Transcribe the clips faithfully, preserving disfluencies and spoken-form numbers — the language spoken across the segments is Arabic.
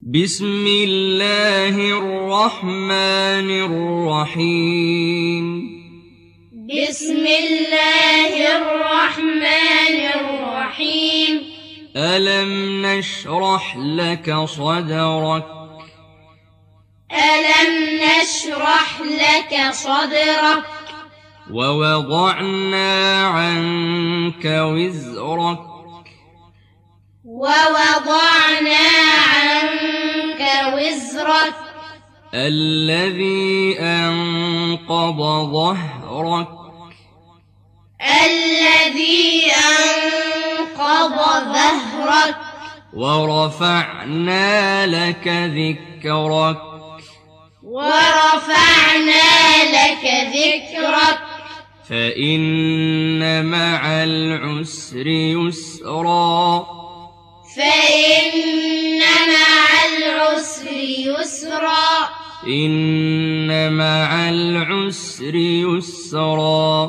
بسم الله الرحمن الرحيم بسم الله الرحمن الرحيم ألم نشرح لك صدرك ألم نشرح لك صدرك ووضعنا عنك وزرك ووضعنا عنك وزرك الذي أنقض ظهرك الذي أنقض ظهرك ورفعنا لك ذكرك ورفعنا لك ذكرك فإن مع العسر يسرا فإن مع العسر يسرا إن مع العسر يسرا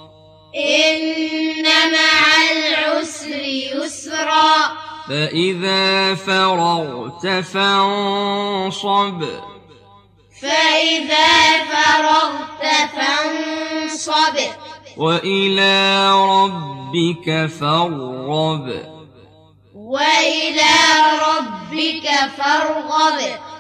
إن مع العسر يسرا فإذا فرغت فانصب فإذا فرغت فانصب وإلى ربك فارغب وإلى ربك فارغب